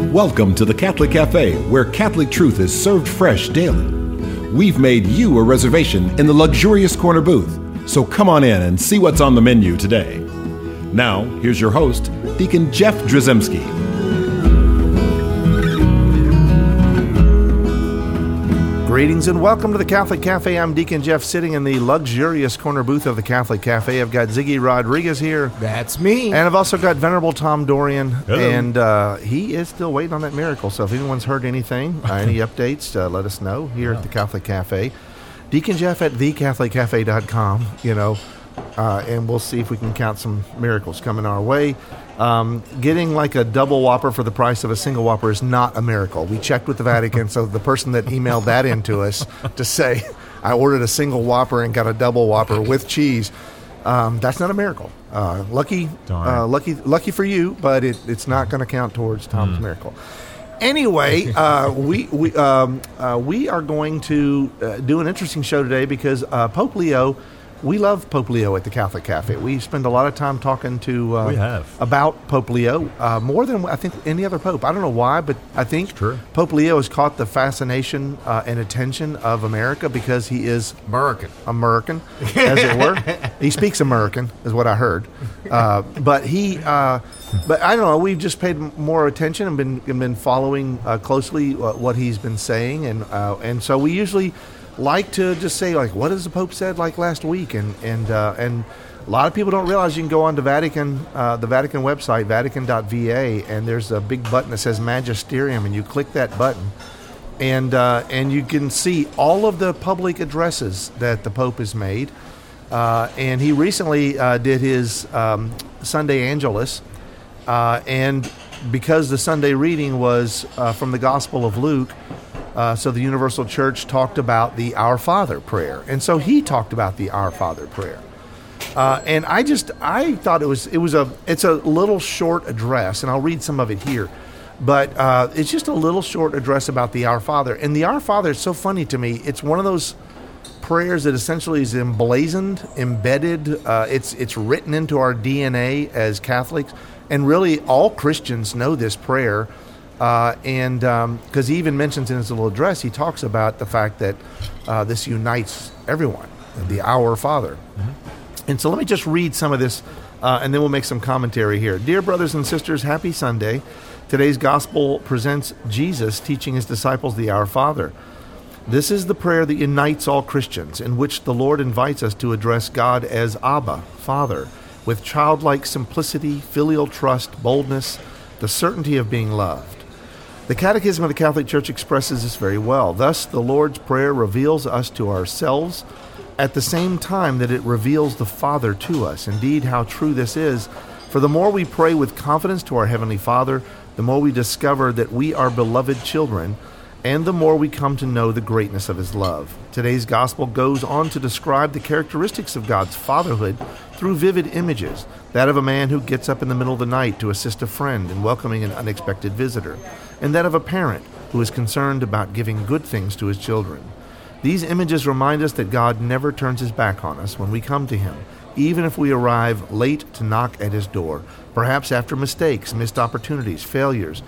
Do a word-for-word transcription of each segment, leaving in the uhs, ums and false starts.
Welcome to the Catholic Cafe, where Catholic truth is served fresh daily. We've made you a reservation in the luxurious corner booth, so come on in and see what's on the menu today. Now, here's your host, Deacon Jeff Drzymski. Greetings and welcome to the Catholic Cafe. I'm Deacon Jeff, sitting in the luxurious corner booth of the Catholic Cafe. I've got Ziggy Rodriguez here. That's me. And I've also got Venerable Tom Dorian. Hello. And uh, he is still waiting on that miracle. So if anyone's heard anything, uh, any updates, uh, let us know here at the Catholic Cafe. Deacon Jeff at the catholic cafe dot com, you know, uh, and we'll see if we can count some miracles coming our way. Um, getting like a double Whopper for the price of a single Whopper is not a miracle. We checked with the Vatican, so the person that emailed that into us to say, I ordered a single Whopper and got a double Whopper with cheese, um, that's not a miracle. Uh, lucky, uh, lucky, lucky for you, but it, it's not going to count towards Tom's mm. miracle. Anyway, uh, we we um, uh, we are going to uh, do an interesting show today because uh, Pope Leo. We love Pope Leo at the Catholic Cafe. We spend a lot of time talking to uh, we have. about Pope Leo, uh, more than I think any other Pope. I don't know why, but I think Pope Leo has caught the fascination uh, and attention of America because he is American, American, as it were. He speaks American, is what I heard. Uh, but he, uh, but I don't know. We've just paid more attention and been and been following uh, closely what he's been saying, and uh, and so we usually like to just say, like, what has the Pope said, like, last week? And and uh, and a lot of people don't realize you can go on to Vatican, uh, the Vatican website, vatican dot v a, and there's a big button that says Magisterium, and you click that button, and uh, and you can see all of the public addresses that the Pope has made. Uh, and he recently uh, did his um, Sunday Angelus, uh, and because the Sunday reading was uh, from the Gospel of Luke, Uh, so the Universal Church talked about the Our Father prayer, and so he talked about the Our Father prayer. Uh, and I just I thought it was it was a it's a little short address, and I'll read some of it here, but uh, it's just a little short address about the Our Father. And the Our Father is so funny to me. It's one of those prayers that essentially is emblazoned, embedded. Uh, it's it's written into our D N A as Catholics, and really all Christians know this prayer. Uh, and because um, he even mentions in his little address, he talks about the fact that uh, this unites everyone, mm-hmm. the Our Father. Mm-hmm. And so let me just read some of this, uh, and then we'll make some commentary here. Dear brothers and sisters, happy Sunday. Today's gospel presents Jesus teaching his disciples the Our Father. This is the prayer that unites all Christians, in which the Lord invites us to address God as Abba, Father, with childlike simplicity, filial trust, boldness, the certainty of being loved. The Catechism of the Catholic Church expresses this very well. Thus, the Lord's Prayer reveals us to ourselves at the same time that it reveals the Father to us. Indeed, how true this is, for the more we pray with confidence to our Heavenly Father, the more we discover that we are beloved children, and the more we come to know the greatness of His love. Today's Gospel goes on to describe the characteristics of God's fatherhood through vivid images, that of a man who gets up in the middle of the night to assist a friend in welcoming an unexpected visitor, and that of a parent who is concerned about giving good things to his children. These images remind us that God never turns his back on us when we come to him, even if we arrive late to knock at his door, perhaps after mistakes, missed opportunities, failures,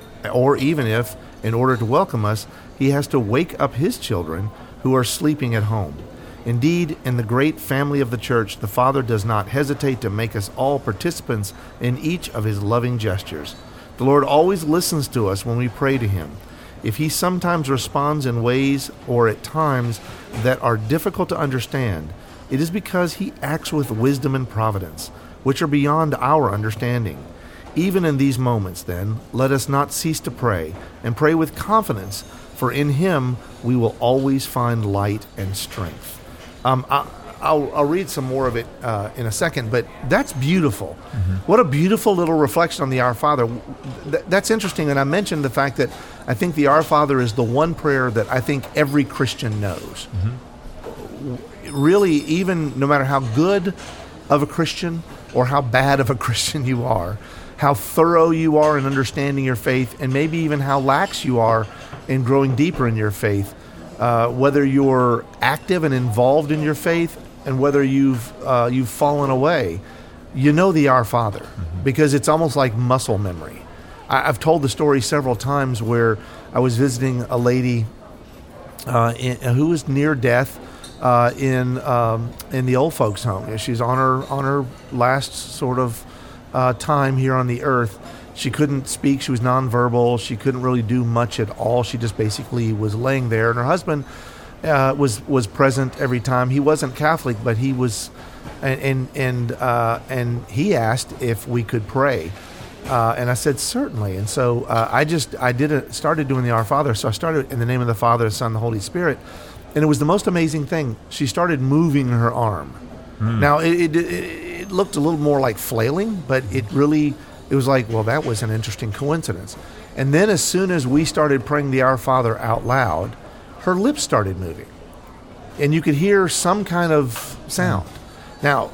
or even if, in order to welcome us, he has to wake up his children who are sleeping at home. Indeed, in the great family of the Church, the Father does not hesitate to make us all participants in each of his loving gestures. The Lord always listens to us when we pray to him. If he sometimes responds in ways or at times that are difficult to understand, it is because he acts with wisdom and providence, which are beyond our understanding. Even in these moments, then, let us not cease to pray, and pray with confidence, for in him we will always find light and strength. Um, I, I'll, I'll read some more of it uh, in a second, but that's beautiful. Mm-hmm. What a beautiful little reflection on the Our Father. Th- that's interesting, and I mentioned the fact that I think the Our Father is the one prayer that I think every Christian knows. Mm-hmm. Really, even no matter how good of a Christian or how bad of a Christian you are, how thorough you are in understanding your faith, and maybe even how lax you are in growing deeper in your faith, uh, whether you're active and involved in your faith and whether you've uh, you've fallen away, you know the Our Father, mm-hmm. because it's almost like muscle memory. I, I've told the story several times where I was visiting a lady uh, in, who was near death uh, in um, in the old folks' home. She's on her on her last sort of uh, time here on the earth. She couldn't speak. She was nonverbal. She couldn't really do much at all. She just basically was laying there, and her husband uh, was was present every time. He wasn't Catholic, but he was, and and and, uh, and he asked if we could pray. Uh, and I said, certainly. And so uh, I just, I did a, started doing the Our Father. So I started in the name of the Father, the Son, the Holy Spirit. And it was the most amazing thing. She started moving her arm. Mm. Now, it, it, it looked a little more like flailing, but it really, it was like, well, that was an interesting coincidence. And then as soon as we started praying the Our Father out loud, her lips started moving. And you could hear some kind of sound. Mm. Now,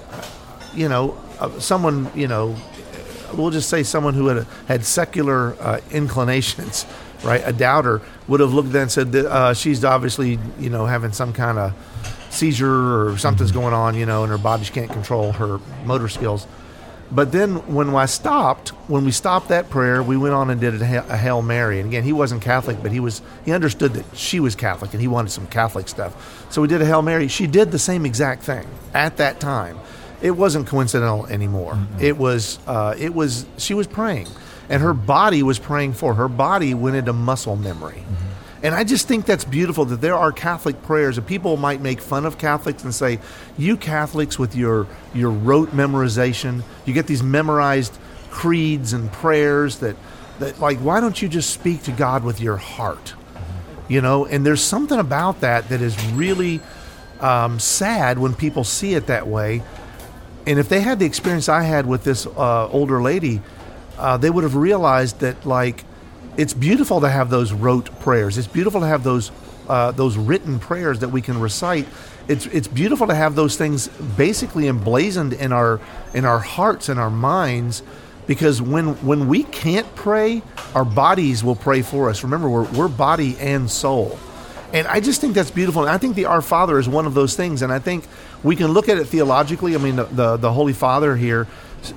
you know, uh, someone, you know, we'll just say someone who had had secular uh, inclinations, right? A doubter would have looked at that and said that uh, she's obviously, you know, having some kind of seizure or something's going on, you know, and her body, she can't control her motor skills. But then when I stopped, when we stopped that prayer, we went on and did a Hail Mary. And again, he wasn't Catholic, but he was he understood that she was Catholic and he wanted some Catholic stuff. So we did a Hail Mary. She did the same exact thing at that time. It wasn't coincidental anymore. Mm-hmm. It was, uh, it was, she was praying, and her body was praying for her. Her body went into muscle memory. Mm-hmm. And I just think that's beautiful that there are Catholic prayers, and people might make fun of Catholics and say, you Catholics with your, your rote memorization, you get these memorized creeds and prayers that, that like, why don't you just speak to God with your heart? Mm-hmm. You know, and there's something about that that is really um, sad when people see it that way. And if they had the experience I had with this uh, older lady, uh, they would have realized that, like, it's beautiful to have those rote prayers. It's beautiful to have those uh, those written prayers that we can recite. It's it's beautiful to have those things basically emblazoned in our in our hearts and our minds, because when when we can't pray, our bodies will pray for us. Remember, we're we're body and soul. And I just think that's beautiful. And I think the Our Father is one of those things. And I think we can look at it theologically. I mean, the, the, the Holy Father here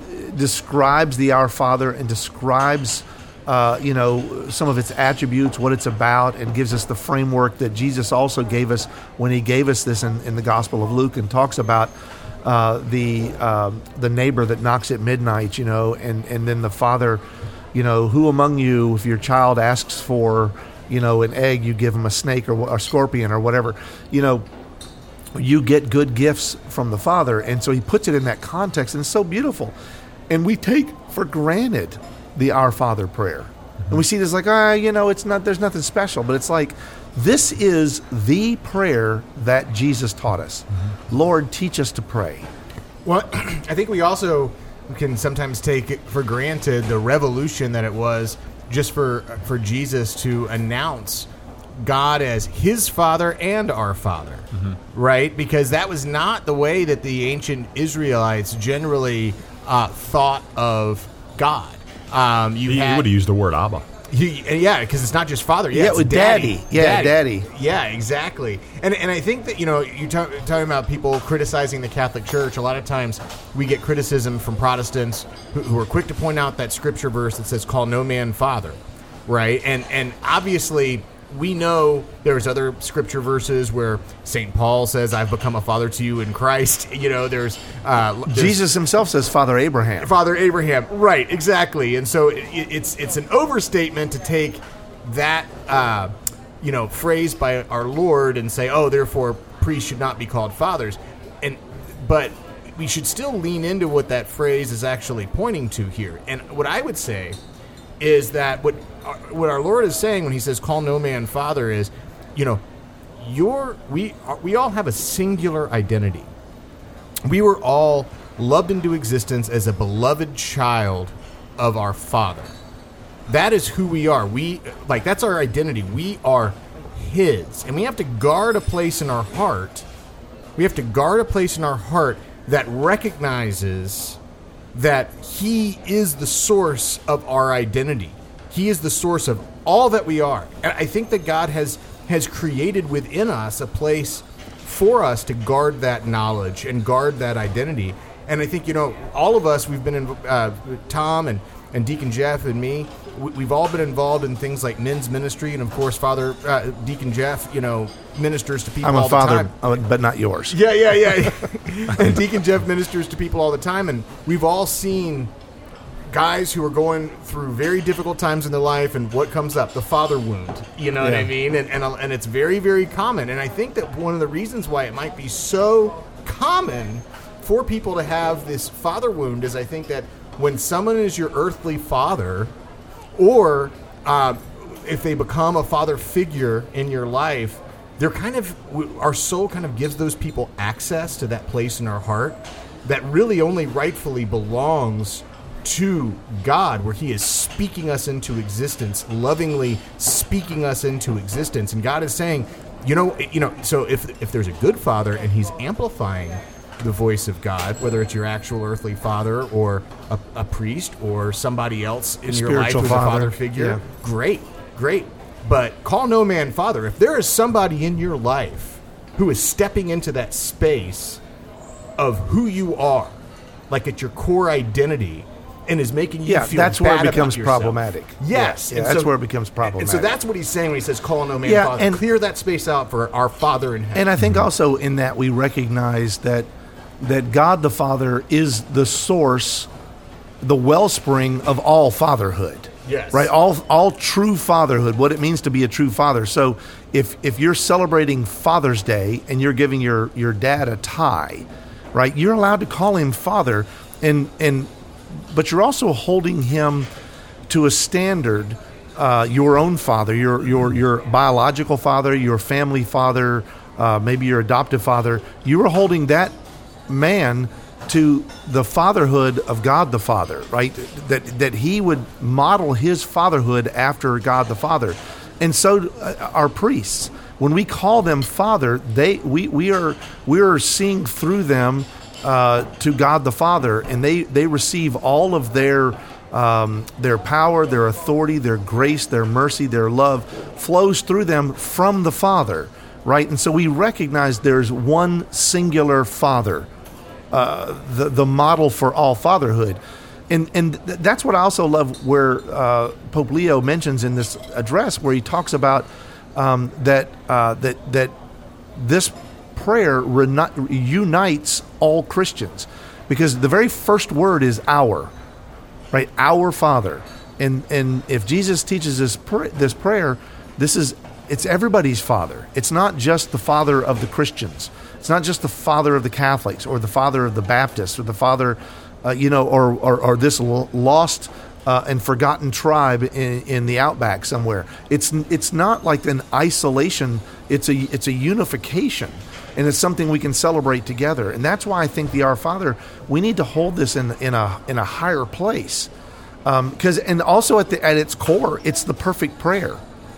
describes the Our Father and describes, uh, you know, some of its attributes, what it's about, and gives us the framework that Jesus also gave us when he gave us this in, in the Gospel of Luke, and talks about uh, the uh, the neighbor that knocks at midnight, you know, and, and then the Father, you know, who among you, if your child asks for, you know, an egg, you give them a snake or a scorpion or whatever. You know, you get good gifts from the Father. And so he puts it in that context, and it's so beautiful. And we take for granted the Our Father prayer. Mm-hmm. And we see this like, ah, you know, it's not, there's nothing special. But it's like, this is the prayer that Jesus taught us. Mm-hmm. Lord, teach us to pray. Well, I think we also can sometimes take it for granted the revolution that it was just for for Jesus to announce God as his Father and our Father, mm-hmm. right? Because that was not the way that the ancient Israelites generally uh, thought of God. Um, you he had, would have used the word Abba. He, yeah, because it's not just father. Yeah, yeah it's with daddy. daddy. Yeah, daddy. daddy. Yeah, exactly. And and I think that, you know, you're ta- talking about people criticizing the Catholic Church. A lot of times we get criticism from Protestants who, who are quick to point out that scripture verse that says, call no man father, right? And and obviously we know there's other scripture verses where Saint Paul says, I've become a father to you in Christ. You know, there's... Uh, there's Jesus himself says, Father Abraham. Father Abraham. Right, exactly. And so it, it's it's an overstatement to take that, uh, you know, phrase by our Lord and say, oh, therefore priests should not be called fathers. And but we should still lean into what that phrase is actually pointing to here. And what I would say is that what what our Lord is saying when he says, call no man father, is, you know, you're, we, we all have a singular identity. We were all loved into existence as a beloved child of our Father. That is who we are. We, like, that's our identity. We are his. And we have to guard a place in our heart. We have to guard a place in our heart that recognizes that he is the source of our identity. He is the source of all that we are. And I think that God has has created within us a place for us to guard that knowledge and guard that identity. And I think, you know, all of us, we've been in, uh, Tom and and Deacon Jeff and me, we, we've all been involved in things like men's ministry, and of course, Father uh, Deacon Jeff, you know, ministers to people I'm a all father, the time. but not yours. Yeah, yeah, yeah. And Deacon Jeff ministers to people all the time, and we've all seen guys who are going through very difficult times in their life, and what comes up? The father wound. You know yeah. what I mean? And, and and it's very, very common. And I think that one of the reasons why it might be so common for people to have this father wound is I think that when someone is your earthly father, or uh, if they become a father figure in your life, they're kind of, our soul kind of gives those people access to that place in our heart that really only rightfully belongs to God, where he is speaking us into existence, lovingly speaking us into existence. And God is saying, you know, you know, so if if there's a good father and he's amplifying the voice of God, whether it's your actual earthly father or a, a priest or somebody else in your life who's a father figure, yeah. great, great. But call no man father. If there is somebody in your life who is stepping into that space of who you are, like at your core identity, and is making you yeah, feel that's bad where it becomes about yourself. problematic. Yes. Yeah, and that's so, where it becomes problematic. And so that's what he's saying when he says, call no man yeah, father. And, clear that space out for our Father in heaven. And I think also in that we recognize that that God the Father is the source, the wellspring of all fatherhood. Yes. Right? All all true fatherhood, what it means to be a true father. So if if you're celebrating Father's Day and you're giving your, your dad a tie, right, you're allowed to call him father, and and but you're also holding him to a standard, uh, your own father, your your your biological father, your family father, uh, maybe your adoptive father. You are holding that man to the fatherhood of God the Father, right? That that he would model his fatherhood after God the Father. And so uh, our priests, when we call them father, they we we are we are seeing through them uh, to God the Father, and they they receive all of their um, their power, their authority, their grace, their mercy, their love flows through them from the Father, right? And so we recognize there's one singular Father, uh, the the model for all fatherhood. And and th- that's what I also love where uh, Pope Leo mentions in this address, where he talks about um, that uh, that that this prayer reni- unites all Christians, because the very first word is our, right? Our Father. And and if Jesus teaches this pr- this prayer, this is it's everybody's Father. It's not just the Father of the Christians. It's not just the Father of the Catholics or the Father of the Baptists or the Father. Uh, you know, or, or, or this lost uh, and forgotten tribe in, in the outback somewhere. It's it's not like an isolation. It's a it's a unification, and it's something we can celebrate together. And that's why I think the Our Father, we need to hold this in in a in a higher place, because um, and also at the at its core, it's the perfect prayer.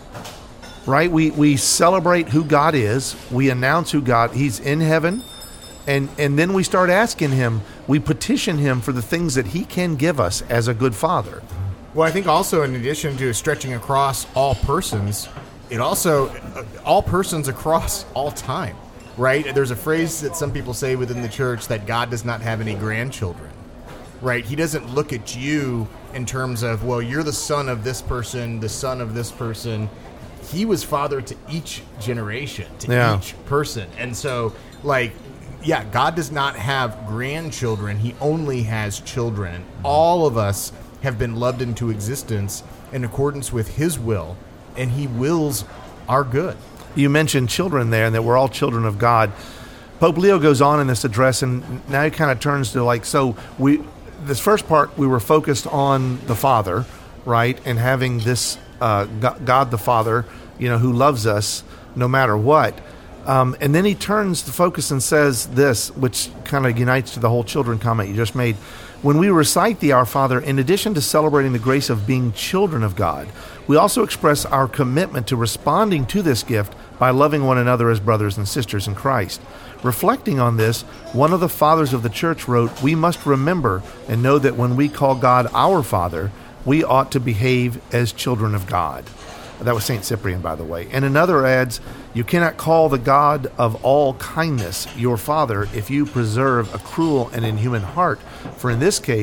Right? We we celebrate who God is. We announce who God. He's in heaven. And and then we start asking him, we petition him for the things that he can give us as a good father. Well, I think also in addition to stretching across all persons, it also, uh, all persons across all time, right? There's a phrase that some people say within the church that God does not have any grandchildren, right? He doesn't look at you in terms of, well, you're the son of this person, the son of this person. He was father to each generation, to yeah. each person. And so, like, yeah, God does not have grandchildren. He only has children. All of us have been loved into existence in accordance with his will, and he wills our good. You mentioned children there, and that we're all children of God. Pope Leo goes on in this address, and now he kind of turns to like, so we, this first part, we were focused on the Father, right, and having this uh, God the Father, you know, who loves us no matter what. Um, and then he turns the focus and says this, which kind of unites to the whole children comment you just made. When we recite the Our Father, in addition to celebrating the grace of being children of God, we also express our commitment to responding to this gift by loving one another as brothers and sisters in Christ. Reflecting on this, one of the fathers of the church wrote, "We must remember and know that when we call God our Father, we ought to behave as children of God." That was Saint Cyprian, by the way. And another adds, "You cannot call the God of all kindness your Father if you preserve a cruel and inhuman heart. For in this case,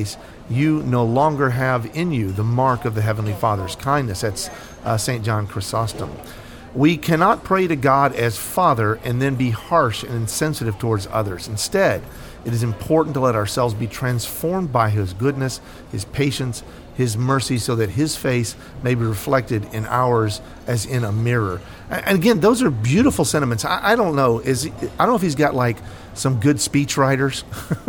you no longer have in you the mark of the Heavenly Father's kindness. That's uh, Saint John Chrysostom. We cannot pray to God as Father and then be harsh and insensitive towards others. Instead, it is important to let ourselves be transformed by His goodness, His patience, His mercy, so that His face may be reflected in ours as in a mirror. And again, those are beautiful sentiments. I, I don't know. Is he, I don't know if he's got like some good speech writers.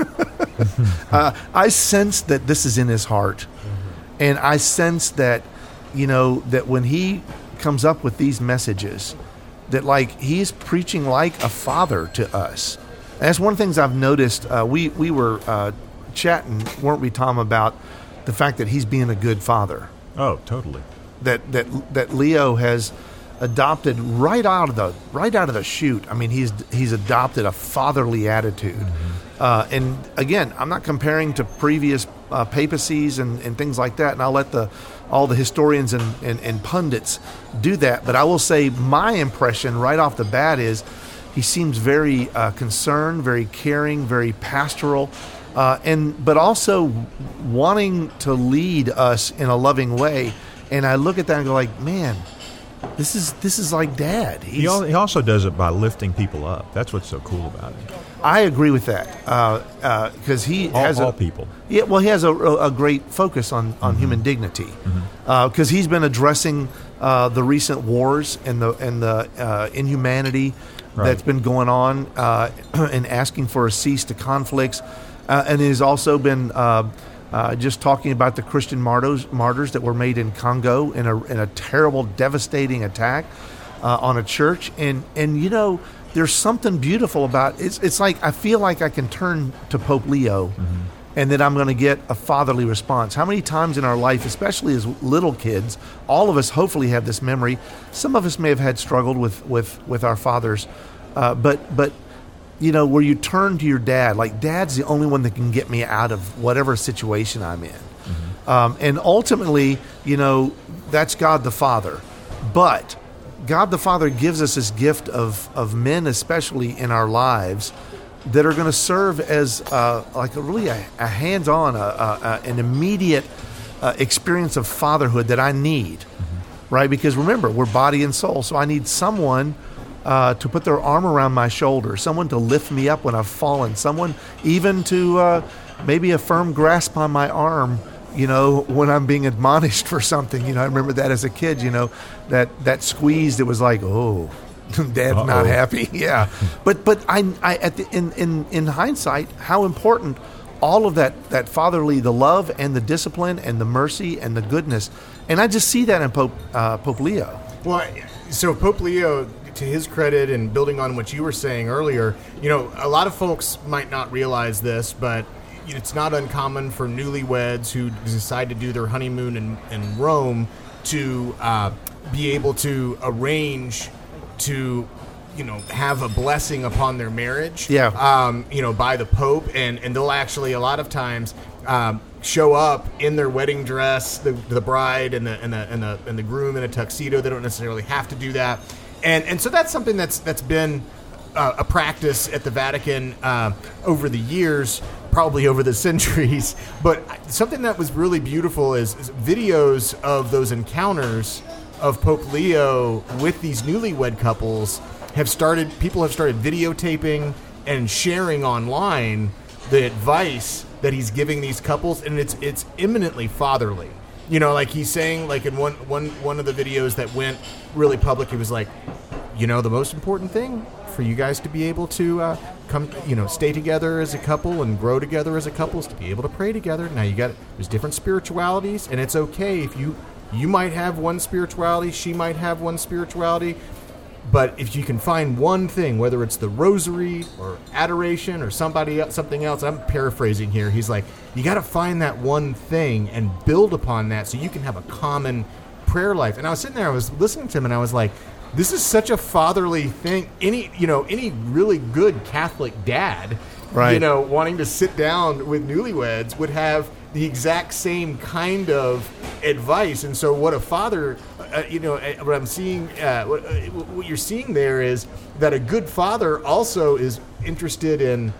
uh, I sense that this is in his heart, and I sense that, you know, that when he comes up with these messages, that like he's preaching like a father to us. And that's one of the things I've noticed. Uh, we we were uh, chatting, weren't we, Tom, about the fact that he's being a good father. Oh, totally. That that that Leo has adopted right out of the right out of the chute. I mean, he's he's adopted a fatherly attitude. Mm-hmm. Uh, and again, I'm not comparing to previous uh, papacies and, and things like that. And I'll let the all the historians and, and, and pundits do that. But I will say my impression right off the bat is he seems very uh, concerned, very caring, very pastoral, uh, and but also wanting to lead us in a loving way. And I look at that and go like, man, this is this is like Dad. He, al- he also does it by lifting people up. That's what's so cool about it. I agree with that because uh, uh, he all, has all a, people. Yeah, well, he has a, a great focus on, on mm-hmm. human dignity because mm-hmm. uh, he's been addressing uh, the recent wars and the and the uh, inhumanity right. that's been going on uh, and asking for a cease to conflicts, uh, and he's also been uh, uh, just talking about the Christian martyrs martyrs that were made in Congo in a in a terrible, devastating attack uh, on a church, and and you know. There's something beautiful about it. It's, it's like I feel like I can turn to Pope Leo mm-hmm. and that I'm going to get a fatherly response. How many times in our life, especially as little kids, all of us hopefully have this memory. Some of us may have had struggled with, with, with our fathers, uh, but, but you know, where you turn to your dad, like Dad's the only one that can get me out of whatever situation I'm in. Mm-hmm. Um, and ultimately, you know, that's God the Father. But God the Father gives us this gift of, of men, especially in our lives, that are going to serve as uh, like a really a, a hands-on, a, a, an immediate uh, experience of fatherhood that I need, mm-hmm. right? Because remember, we're body and soul, so I need someone uh, to put their arm around my shoulder, someone to lift me up when I've fallen, someone even to uh, maybe a firm grasp on my arm, you know, when I'm being admonished for something. You know, I remember that as a kid, you know, that, that squeeze that was like, oh, Dad's Uh-oh. not happy. Yeah. But but I, I at the, in, in, in hindsight, how important all of that, that fatherly, the love and the discipline and the mercy and the goodness. And I just see that in Pope, uh, Pope Leo. Well, so Pope Leo, to his credit, and building on what you were saying earlier, you know, a lot of folks might not realize this, but it's not uncommon for newlyweds who decide to do their honeymoon in, in Rome to uh, be able to arrange to, you know, have a blessing upon their marriage. Yeah. Um, you know, by the Pope, and, and they'll actually a lot of times um, show up in their wedding dress, the the bride and the and the and the and the groom in a tuxedo. They don't necessarily have to do that, and and so that's something that's that's been uh, a practice at the Vatican uh, over the years. Probably over the centuries, but something that was really beautiful is, is videos of those encounters of Pope Leo with these newlywed couples have started, people have started videotaping and sharing online the advice that he's giving these couples, and it's it's eminently fatherly. You know, like he's saying, like in one one one of the videos that went really public, he was like, you know, the most important thing for you guys to be able to uh, come, you know, stay together as a couple and grow together as a couple is to be able to pray together. Now you got, there's different spiritualities, and it's okay if you, you might have one spirituality, she might have one spirituality, but if you can find one thing, whether it's the rosary or adoration or somebody else, something else, I'm paraphrasing here. He's like, you got to find that one thing and build upon that so you can have a common prayer life. And I was sitting there, I was listening to him, and I was like, this is such a fatherly thing. Any, you know, any really good Catholic dad, right, you know, wanting to sit down with newlyweds would have the exact same kind of advice. And so what a father, uh, you know, what I'm seeing, uh, what, uh, what you're seeing there is that a good father also is interested in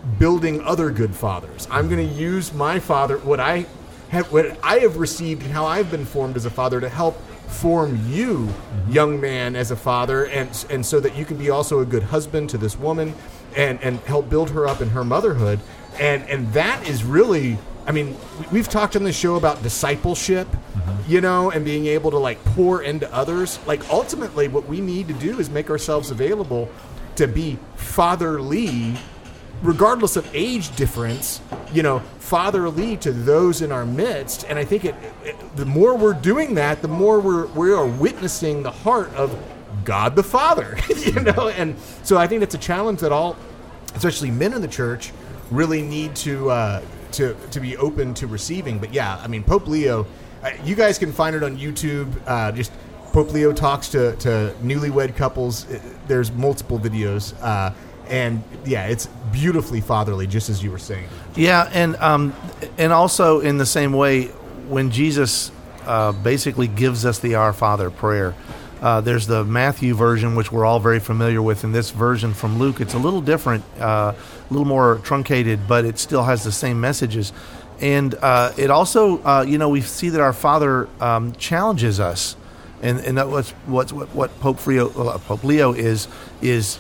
building other good fathers. I'm going to use my father, what I have, what I have received, and how I've been formed as a father, to help form you, young man, as a father, and and so that you can be also a good husband to this woman, and and help build her up in her motherhood. And and that is really, I mean, we've talked on the show about discipleship, mm-hmm. you know, and being able to like pour into others. Like ultimately what we need to do is make ourselves available to be fatherly, regardless of age difference, you know, fatherly to those in our midst. And I think it, it the more we're doing that, the more we're we are witnessing the heart of God the Father, you know. And so I think that's a challenge that all, especially men in the church, really need to uh, to to be open to receiving. But yeah, I mean, Pope Leo, uh, you guys can find it on YouTube. Uh, just Pope Leo talks to, to newlywed couples. There's multiple videos. Uh, and yeah, it's beautifully fatherly, just as you were saying. Yeah, and um, and also in the same way, when Jesus uh, basically gives us the Our Father prayer, uh, there's the Matthew version, which we're all very familiar with, and this version from Luke, it's a little different, uh, a little more truncated, but it still has the same messages. And uh, it also, uh, you know, we see that our Father um, challenges us, and and that was what's what what Pope Leo, uh, Pope Leo is is.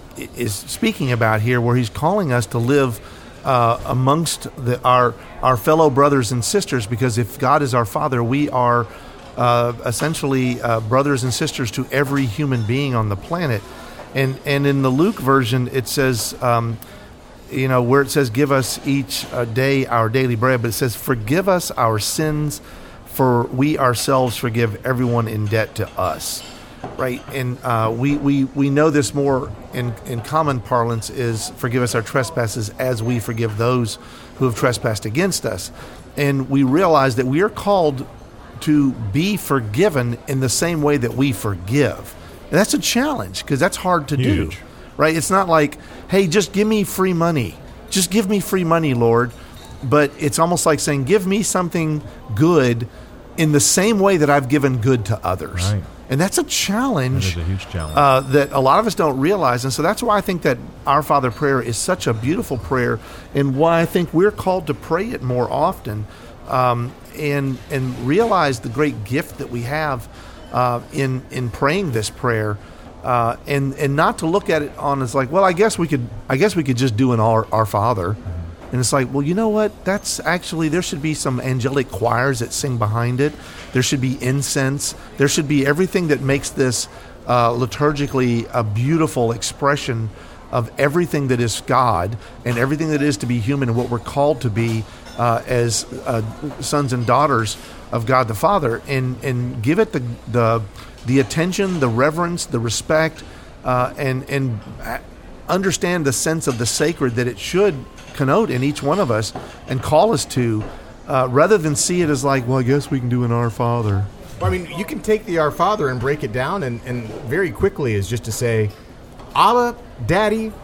is speaking about here, where he's calling us to live uh, amongst the, our our fellow brothers and sisters, because if God is our Father, we are uh, essentially uh, brothers and sisters to every human being on the planet. And and in the Luke version, it says, um, you know, where it says, "Give us each uh, day our daily bread," but it says, "Forgive us our sins, for we ourselves forgive everyone in debt to us." Right, and uh, we, we we know this more in, in common parlance is forgive us our trespasses as we forgive those who have trespassed against us. And we realize that we are called to be forgiven in the same way that we forgive. And that's a challenge, because that's hard to Huge. do. Right? It's not like, hey, just give me free money. Just give me free money, Lord. But it's almost like saying, give me something good in the same way that I've given good to others. Right. And that's a challenge, that is a huge challenge. Uh, that a lot of us don't realize. And so that's why I think that Our Father prayer is such a beautiful prayer, and why I think we're called to pray it more often, um, and and realize the great gift that we have uh, in in praying this prayer, uh, and and not to look at it on as like, well, I guess we could I guess we could just do an Our, Our Father. And it's like, well, you know what? That's actually, there should be some angelic choirs that sing behind it. There should be incense. There should be everything that makes this uh, liturgically a beautiful expression of everything that is God and everything that is to be human, and what we're called to be uh, as uh, sons and daughters of God the Father, and and give it the the the attention, the reverence, the respect, uh, and and understand the sense of the sacred that it should connote in each one of us and call us to, uh, rather than see it as like, well, I guess we can do an Our Father. Well, I mean, you can take the Our Father and break it down, and, and very quickly is just to say, Abba, Daddy,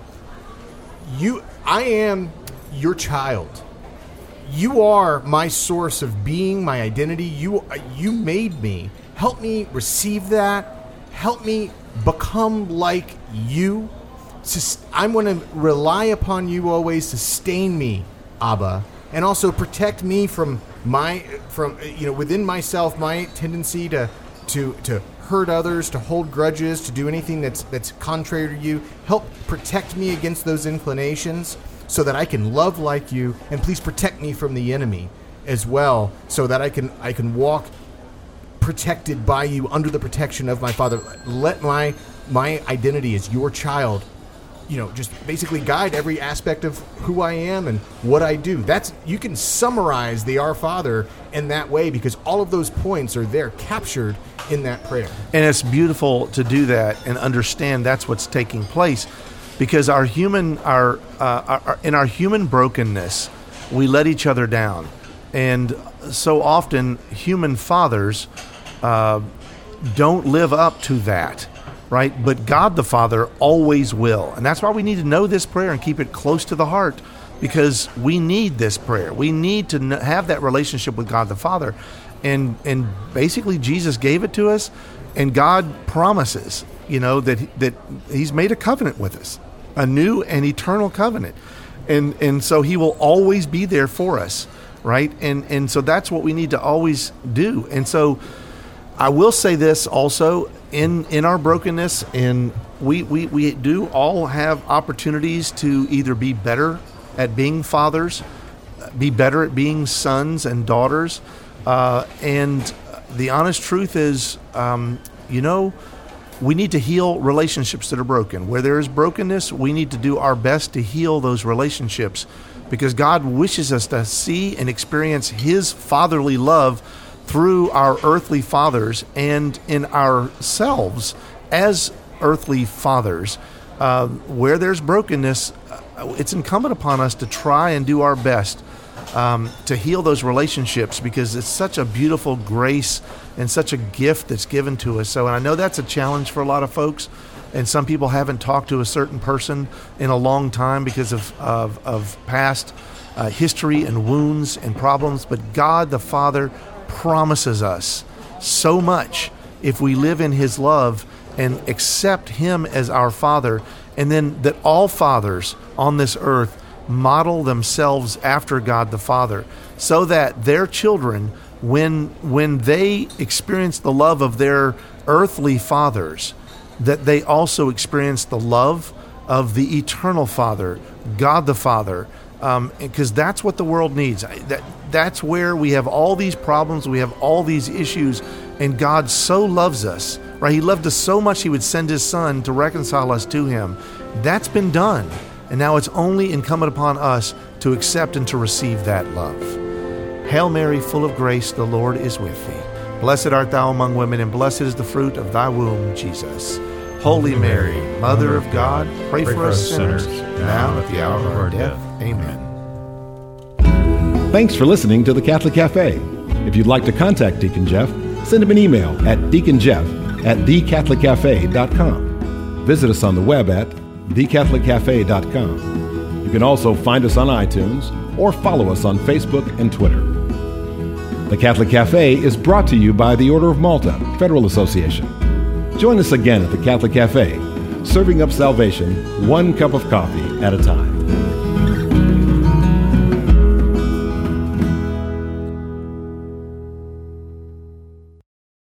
you, I am your child. You are my source of being, my identity. You, you made me. Help me receive that. Help me become like you. I'm going to rely upon you always. Sustain me, Abba, and also protect me from my, from you know, within myself, my tendency to, to, to hurt others, to hold grudges, to do anything that's that's contrary to you. Help protect me against those inclinations, so that I can love like you, and please protect me from the enemy as well, so that I can I can walk protected by you, under the protection of my Father. Let my my identity as your child, you know, just basically guide every aspect of who I am and what I do. That's, you can summarize the Our Father in that way, because all of those points are there captured in that prayer. And it's beautiful to do that and understand that's what's taking place, because our human, our, uh, our in our human brokenness, we let each other down, and so often human fathers uh, don't live up to that. Right? But God the Father always will. And that's why we need to know this prayer and keep it close to the heart, because we need this prayer. We need to have that relationship with God the Father. And and basically Jesus gave it to us, and God promises, you know, that that he's made a covenant with us, a new and eternal covenant. and and so He will always be there for us, right? And and so that's what we need to always do. And so I will say this also, in in our brokenness, and we we we do all have opportunities to either be better at being fathers, be better at being sons and daughters, uh, and the honest truth is, um, you know, we need to heal relationships that are broken. Where there is brokenness, we need to do our best to heal those relationships, because God wishes us to see and experience His fatherly love through our earthly fathers and in ourselves as earthly fathers. Uh, where there's brokenness, it's incumbent upon us to try and do our best um, to heal those relationships, because it's such a beautiful grace and such a gift that's given to us. So, and I know that's a challenge for a lot of folks, and some people haven't talked to a certain person in a long time because of of, of past uh, history and wounds and problems. But God the Father promises us so much if we live in His love and accept Him as our Father, and then that all fathers on this earth model themselves after God the Father, so that their children, when when they experience the love of their earthly fathers, that they also experience the love of the eternal Father, God the Father, um, because that's what the world needs. That that's where we have all these problems, we have all these issues, and God so loves us, right? He loved us so much He would send His Son to reconcile us to Him. That's been done, and now it's only incumbent upon us to accept and to receive that love. Hail Mary, full of grace, the Lord is with thee. Blessed art thou among women, and blessed is the fruit of thy womb, Jesus. Holy Mary, Mother of God, pray, pray for us sinners, now and at the hour of our death. Amen. Thanks for listening to the Catholic Cafe. If you'd like to contact Deacon Jeff, send him an email at deaconjeff at the catholic cafe dot com. Visit us on the web at the catholic cafe dot com. You can also find us on iTunes or follow us on Facebook and Twitter. The Catholic Cafe is brought to you by the Order of Malta Federal Association. Join us again at the Catholic Cafe, serving up salvation one cup of coffee at a time.